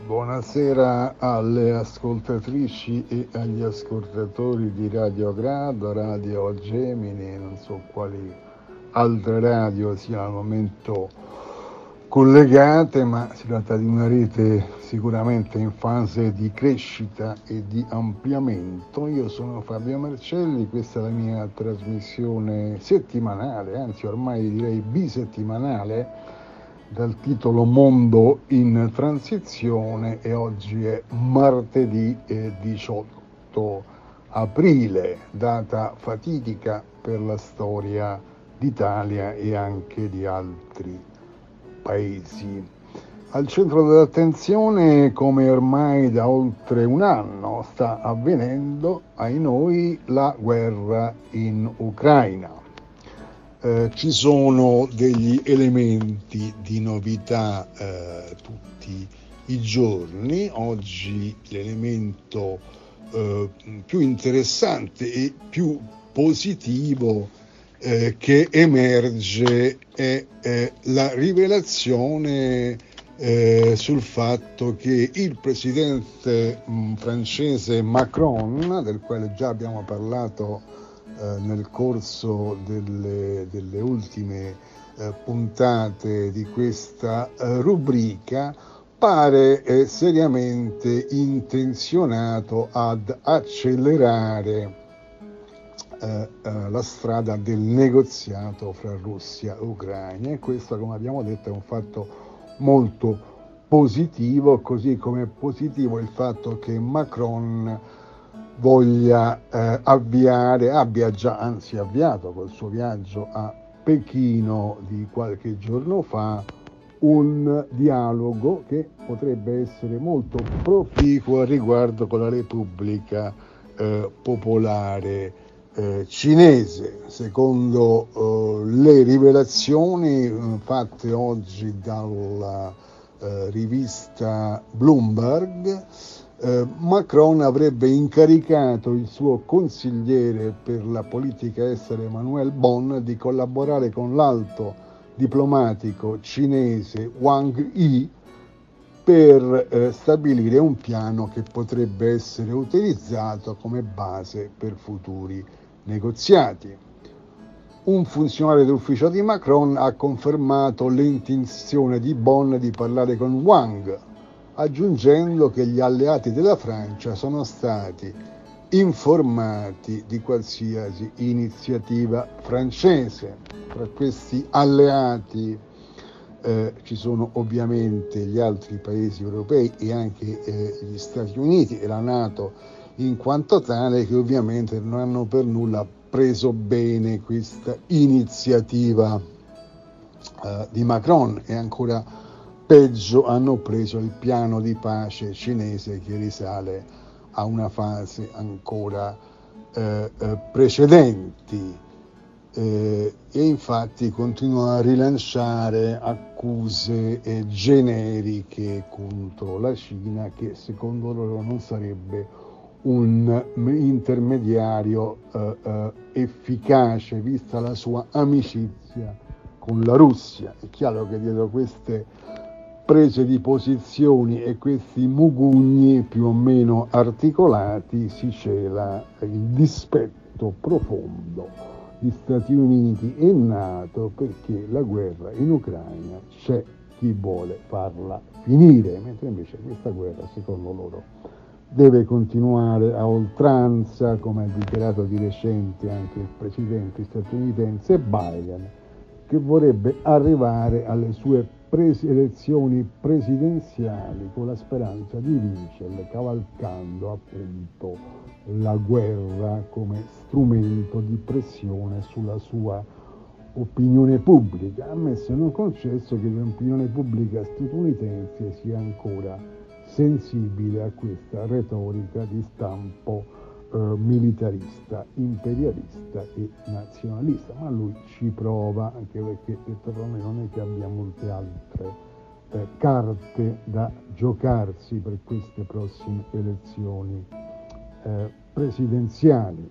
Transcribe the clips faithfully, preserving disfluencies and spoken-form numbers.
Buonasera alle ascoltatrici e agli ascoltatori di Radio Grado, Radio Gemini, non so quali altre radio siano al momento collegate, ma si tratta di una rete sicuramente in fase di crescita e di ampliamento. Io sono Fabio Marcelli, questa è la mia trasmissione settimanale, anzi ormai direi bisettimanale, dal titolo Mondo in transizione, e oggi è martedì diciotto aprile, data fatidica per la storia d'Italia e anche di altri paesi. Al centro dell'attenzione, come ormai da oltre un anno sta avvenendo, ai noi, la guerra in Ucraina. Eh, ci sono degli elementi di novità eh, tutti i giorni. Oggi l'elemento eh, più interessante e più positivo eh, che emerge è eh, la rivelazione eh, sul fatto che il presidente mh, francese Macron, del quale già abbiamo parlato nel corso delle, delle ultime eh, puntate di questa eh, rubrica, pare eh, seriamente intenzionato ad accelerare eh, eh, la strada del negoziato fra Russia e Ucraina, e questo, come abbiamo detto, è un fatto molto positivo, così come è positivo il fatto che Macron voglia eh, avviare, abbia già anzi avviato col suo viaggio a Pechino di qualche giorno fa, un dialogo che potrebbe essere molto proficuo a riguardo con la Repubblica eh, Popolare eh, Cinese. Secondo eh, le rivelazioni eh, fatte oggi dalla eh, rivista Bloomberg, Eh, Macron avrebbe incaricato il suo consigliere per la politica estera Emmanuel Bon di collaborare con l'alto diplomatico cinese Wang Yi per eh, stabilire un piano che potrebbe essere utilizzato come base per futuri negoziati. Un funzionario d'ufficio di Macron ha confermato l'intenzione di Bon di parlare con Wang, aggiungendo che gli alleati della Francia sono stati informati di qualsiasi iniziativa francese. Tra questi alleati eh, ci sono ovviamente gli altri paesi europei e anche eh, gli Stati Uniti e la NATO in quanto tale, che ovviamente non hanno per nulla preso bene questa iniziativa eh, di Macron, e ancora peggio hanno preso il piano di pace cinese, che risale a una fase ancora eh, eh, precedenti eh, e infatti continuano a rilanciare accuse eh, generiche contro la Cina, che secondo loro non sarebbe un intermediario eh, eh, efficace vista la sua amicizia con la Russia. È chiaro che dietro queste prese di posizioni e questi mugugni più o meno articolati si cela il dispetto profondo di Stati Uniti e NATO, perché la guerra in Ucraina c'è chi vuole farla finire, mentre invece questa guerra, secondo loro, deve continuare a oltranza, come ha dichiarato di recente anche il presidente statunitense Biden, che vorrebbe arrivare alle sue pres- elezioni presidenziali con la speranza di vincerle, cavalcando appunto la guerra come strumento di pressione sulla sua opinione pubblica, ammesso e non concesso che l'opinione pubblica statunitense sia ancora sensibile a questa retorica di stampo eh, militarista, imperialista e nazionalista, ma lui ci prova, anche perché, detto tra noi, non è che abbia molte altre eh, carte da giocarsi per queste prossime elezioni eh, presidenziali.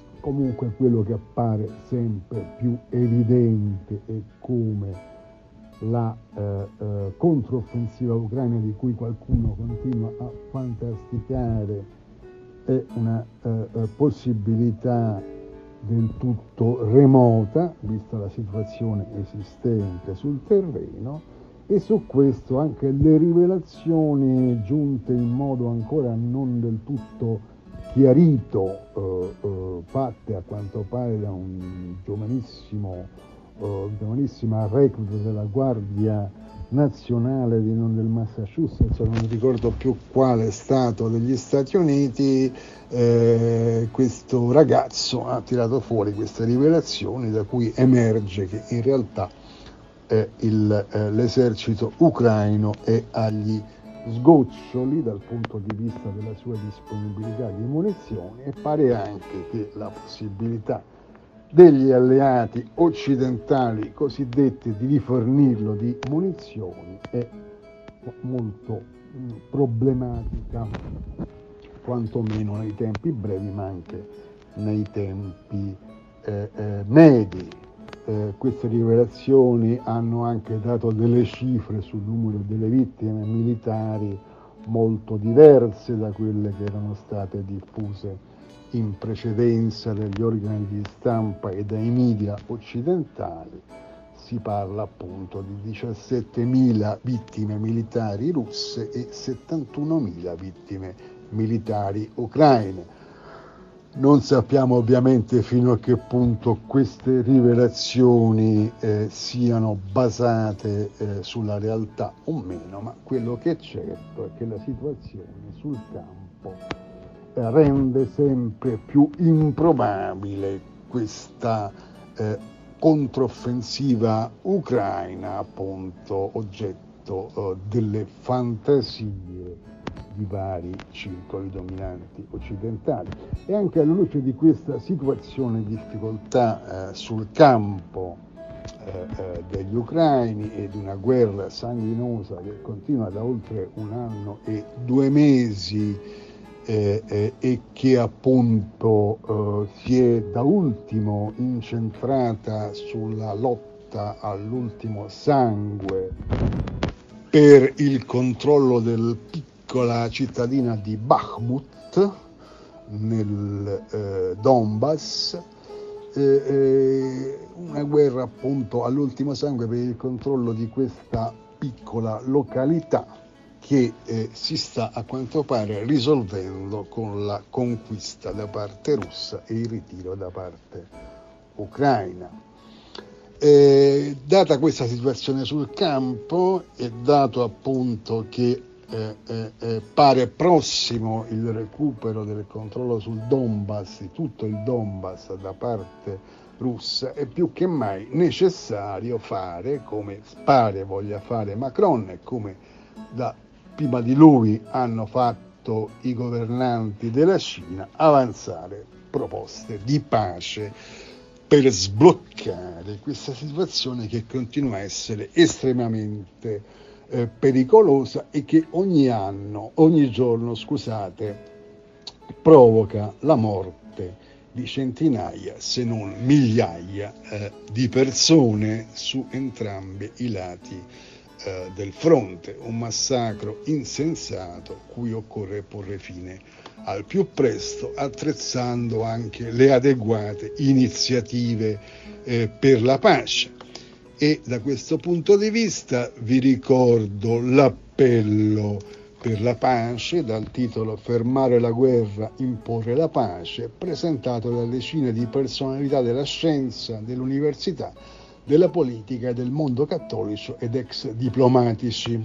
Comunque quello che appare sempre più evidente è come la eh, eh, controffensiva ucraina di cui qualcuno continua a fantasticare è una eh, eh, possibilità del tutto remota, vista la situazione esistente sul terreno, e su questo anche le rivelazioni giunte in modo ancora non del tutto chiarito, eh, eh, fatte a quanto pare da un giovanissimo, eh, giovanissima recluta della Guardia Nazionale di non del Massachusetts, non ricordo più quale stato degli Stati Uniti. Eh, questo ragazzo ha tirato fuori queste rivelazioni da cui emerge che in realtà eh, il, eh, l'esercito ucraino è agli sgoccioli dal punto di vista della sua disponibilità di munizioni, e pare anche che la possibilità degli alleati occidentali cosiddetti di rifornirlo di munizioni è molto mh, problematica, quantomeno nei tempi brevi ma anche nei tempi eh, eh, medi. Eh, queste rivelazioni hanno anche dato delle cifre sul numero delle vittime militari molto diverse da quelle che erano state diffuse in precedenza dagli organi di stampa e dai media occidentali. Si parla appunto di diciassettemila vittime militari russe e settantunomila vittime militari ucraine. Non sappiamo ovviamente fino a che punto queste rivelazioni eh, siano basate eh, sulla realtà o meno, ma quello che è certo è che la situazione sul campo eh, rende sempre più improbabile questa eh, controffensiva ucraina, appunto oggetto eh, delle fantasie di vari circoli dominanti occidentali. E anche alla luce di questa situazione di difficoltà eh, sul campo eh, eh, degli ucraini e di una guerra sanguinosa che continua da oltre un anno e due mesi eh, eh, e che appunto eh, si è da ultimo incentrata sulla lotta all'ultimo sangue per il controllo del piccola cittadina di Bakhmut nel eh, Donbass, eh, eh, una guerra appunto all'ultimo sangue per il controllo di questa piccola località che eh, si sta a quanto pare risolvendo con la conquista da parte russa e il ritiro da parte ucraina. Eh, data questa situazione sul campo e dato appunto che Eh, eh, eh, pare prossimo il recupero del controllo sul Donbass, di tutto il Donbass da parte russa, è più che mai necessario fare, come pare voglia fare Macron e come da prima di lui hanno fatto i governanti della Cina, avanzare proposte di pace per sbloccare questa situazione che continua a essere estremamente Eh, pericolosa e che ogni anno, ogni giorno, scusate, provoca la morte di centinaia, se non migliaia, eh, di persone su entrambi i lati eh, del fronte. Un massacro insensato cui occorre porre fine al più presto, attrezzando anche le adeguate iniziative eh, per la pace. E da questo punto di vista vi ricordo l'appello per la pace dal titolo Fermare la guerra, imporre la pace, presentato da decine di personalità della scienza, dell'università, della politica e del mondo cattolico ed ex diplomatici,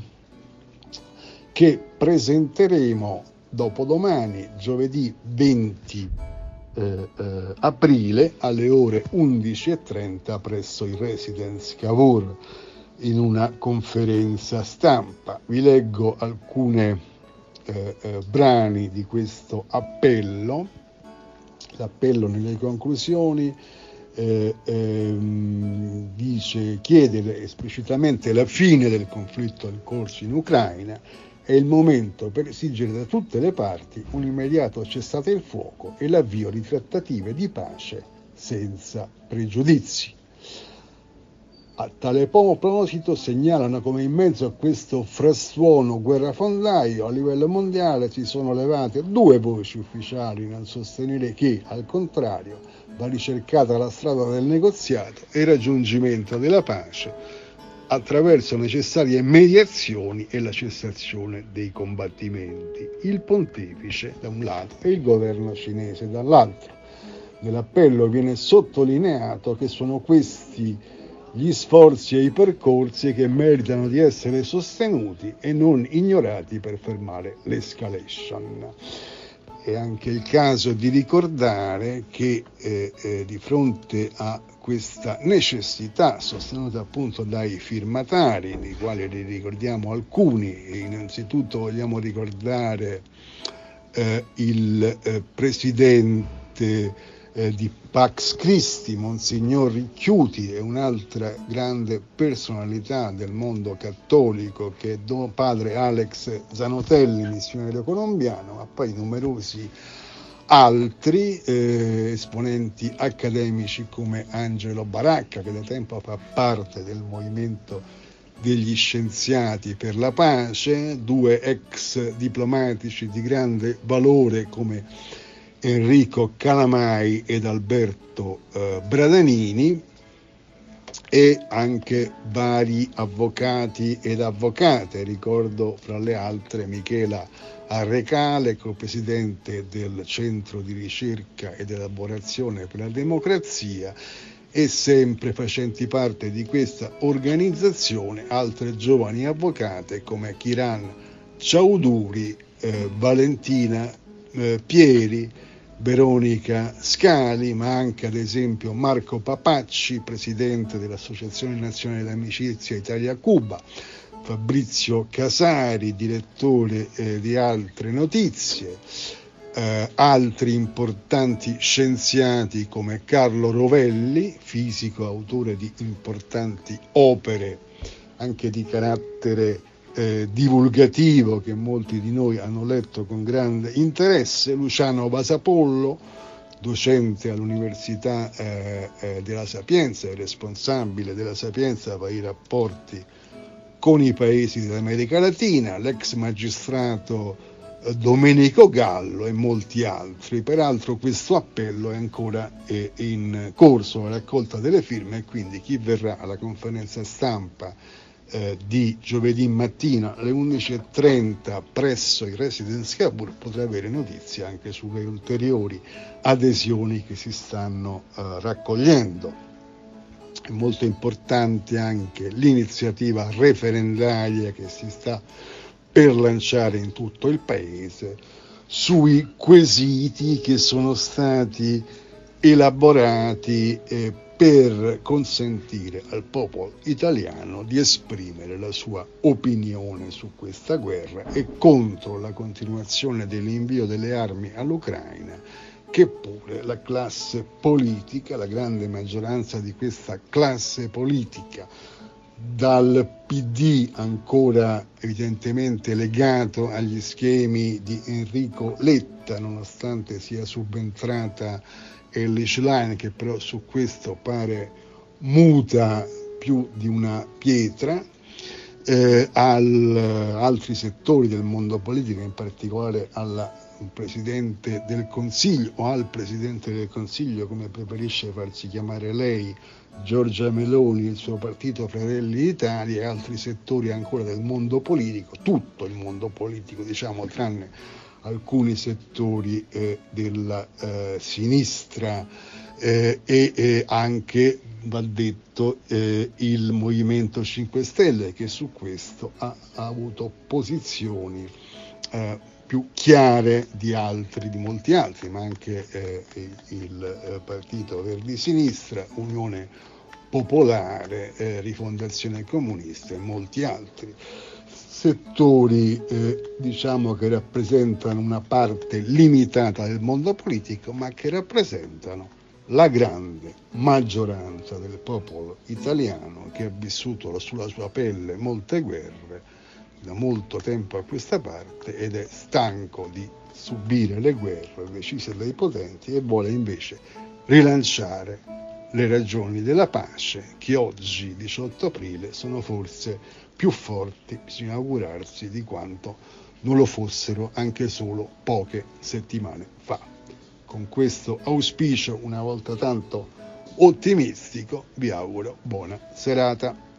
che presenteremo dopodomani, giovedì venti Eh, eh, aprile alle ore undici e trenta presso il Residence Cavour in una conferenza stampa. Vi leggo alcune eh, eh, brani di questo appello. L'appello nelle conclusioni eh, ehm, dice chiedere esplicitamente la fine del conflitto in corso in Ucraina. È il momento per esigere da tutte le parti un immediato cessate il fuoco e l'avvio di trattative di pace senza pregiudizi. A tale proposito segnalano come in mezzo a questo frastuono guerrafondaio a livello mondiale si sono levate due voci ufficiali nel sostenere che, al contrario, va ricercata la strada del negoziato e il raggiungimento della pace attraverso necessarie mediazioni e la cessazione dei combattimenti. Il pontefice da un lato e il governo cinese dall'altro. Nell'appello viene sottolineato che sono questi gli sforzi e i percorsi che meritano di essere sostenuti e non ignorati per fermare l'escalation. È anche il caso di ricordare che eh, eh, di fronte a questa necessità sostenuta appunto dai firmatari, dei quali li ricordiamo alcuni, e innanzitutto vogliamo ricordare eh, il eh, presidente Eh, di Pax Christi, Monsignor Ricchiuti, e un'altra grande personalità del mondo cattolico che è Don Padre Alex Zanotelli, missionario colombiano, ma poi numerosi altri eh, esponenti accademici come Angelo Baracca, che da tempo fa parte del movimento degli scienziati per la pace, due ex diplomatici di grande valore come Enrico Calamai ed Alberto eh, Bradanini, e anche vari avvocati ed avvocate. Ricordo fra le altre Michela Arrecale, co-presidente del Centro di Ricerca ed Elaborazione per la Democrazia, e sempre facenti parte di questa organizzazione altre giovani avvocate come Kiran Ciauduri, eh, Valentina eh, Pieri, Veronica Scali, ma anche ad esempio Marco Papacci, presidente dell'Associazione Nazionale d'Amicizia Italia-Cuba, Fabrizio Casari, direttore eh, di Altre Notizie, eh, altri importanti scienziati come Carlo Rovelli, fisico, autore di importanti opere anche di carattere Eh, divulgativo che molti di noi hanno letto con grande interesse, Luciano Vasapollo, docente all'Università eh, eh, della Sapienza e responsabile della Sapienza per i rapporti con i paesi dell'America Latina, l'ex magistrato eh, Domenico Gallo e molti altri. Peraltro questo appello è ancora eh, in corso, la raccolta delle firme, e quindi chi verrà alla conferenza stampa Eh, di giovedì mattina alle undici e trenta presso il Residence Cavour potrà avere notizie anche sulle ulteriori adesioni che si stanno eh, raccogliendo. È molto importante anche l'iniziativa referendaria che si sta per lanciare in tutto il paese sui quesiti che sono stati elaborati eh, per consentire al popolo italiano di esprimere la sua opinione su questa guerra e contro la continuazione dell'invio delle armi all'Ucraina, che pure la classe politica, la grande maggioranza di questa classe politica, dal P D ancora evidentemente legato agli schemi di Enrico Letta, nonostante sia subentrata Elly Schlein, che però su questo pare muta più di una pietra, eh, al altri settori del mondo politico, in particolare al Presidente del Consiglio o al Presidente del Consiglio, come preferisce farsi chiamare lei, Giorgia Meloni, il suo partito Fratelli d'Italia, e altri settori ancora del mondo politico, tutto il mondo politico, diciamo, tranne alcuni settori eh, della eh, sinistra eh, e eh, anche, va detto, eh, il Movimento cinque Stelle, che su questo ha, ha avuto posizioni eh, più chiare di altri, di molti altri, ma anche eh, il, il eh, Partito Verdi Sinistra, Unione Popolare, eh, Rifondazione Comunista e molti altri settori eh, diciamo che rappresentano una parte limitata del mondo politico, ma che rappresentano la grande maggioranza del popolo italiano, che ha vissuto sulla sua pelle molte guerre da molto tempo a questa parte ed è stanco di subire le guerre decise dai potenti e vuole invece rilanciare le ragioni della pace, che oggi, diciotto aprile, sono forse più forti, bisogna augurarsi, di quanto non lo fossero anche solo poche settimane fa. Con questo auspicio, una volta tanto ottimistico, vi auguro buona serata.